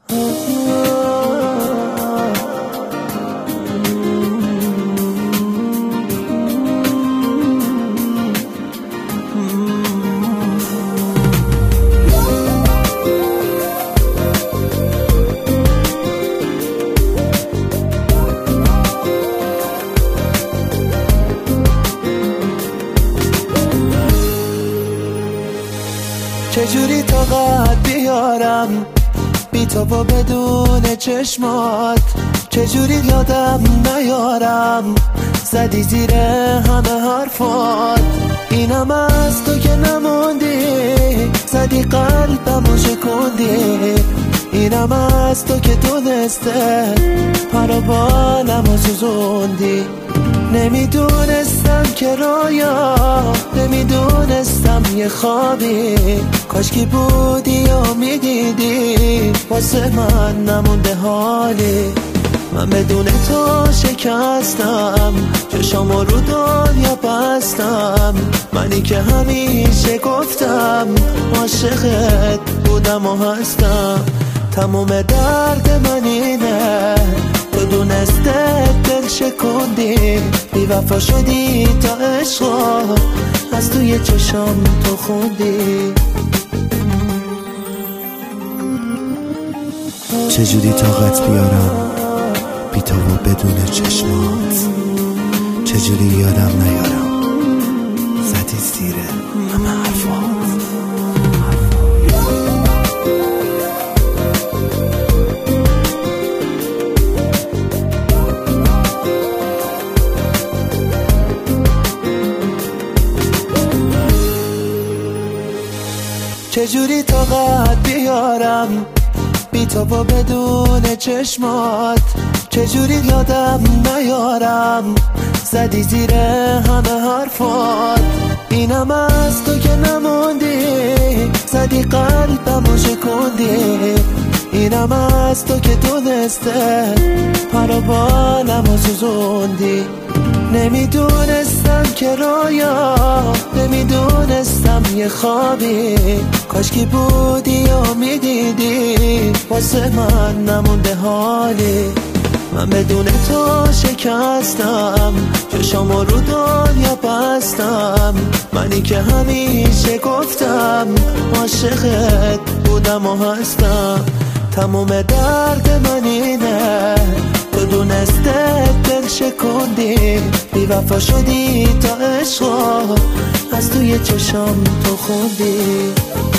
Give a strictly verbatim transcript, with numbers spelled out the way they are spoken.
چجوری طاقت بیارم بی تو و بدون چشمات، چجوری یادم نیارم زدی زیر همه حرفات. اینم از تو که نموندی، زدی قلبمو شکوندی. اینم از تو که دونسته پرو بالمو سوزوندی. نمیدونستم که رویا، نمیدونستم یه خوابی. کاشکی بودی و میدیدی واسه من نمونده حالی. من بدون تو شکستم، چشامو رو دنیا بستم. منی که همیشه گفتم عاشقت بودم و هستم. تموم درد من اینه تو دونسته دل شکوندی. بی وفا شدی تا عشقا از توی چشام تو خوندی. چجوری طاقت بیارم بی تو و بدون چشمات، چجوری یادم نیارم زدی زیر همه حرفات. چجوری طاقت بیارم بی تو و بدون چشمات، چجوری یادم نیارم زدی زیر همه حرفات. اینم از تو که نموندی، زدی قلبمو شکوندی. اینم از تو که دونسته پرو بالمو سوزوندی. نمیدونستم که رویا، نمیدونستم یه خوابی. کاشکی بودی و میدیدی واسه من نمونده حالی. من بدون تو شکستم، چشامو رو دنیا بستم. منی که همیشه گفتم عاشقت بودم و هستم. تموم درد من اینه تو دونسته دل شکوندی. بی وفا شدی تا عشقا از توی چشام تو خوندی.